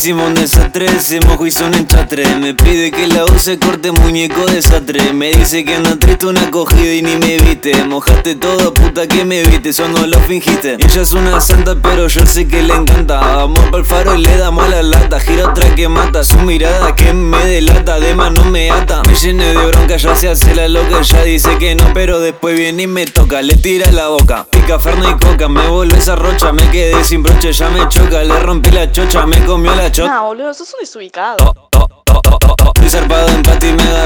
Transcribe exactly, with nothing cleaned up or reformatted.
hicimos un desastre, ese mojo hizo un enchastre. Me pide que la use, corte muñeco desastre. Me dice que anda triste una cogida y ni me viste. Mojaste todo, puta que me viste, eso no lo fingiste. Y ella es una santa, pero yo sé que le encanta. Vamos pa'l faro y le damos a la lata. Gira otra que mata, su mirada que me delata. Además no me ata, me llené de bronca, ya se hace la loca. Ella dice que no, pero después viene y me toca. Le tira la boca, pica, ferno y coca. Me vuelve esa rocha, me quedé sin broche, ya me choca. Le rompí la chocha, me comió la chota. Nah, boludo, sos un desubicado. Oh, oh, oh, oh, oh, oh. Estoy zarpado en pati, me da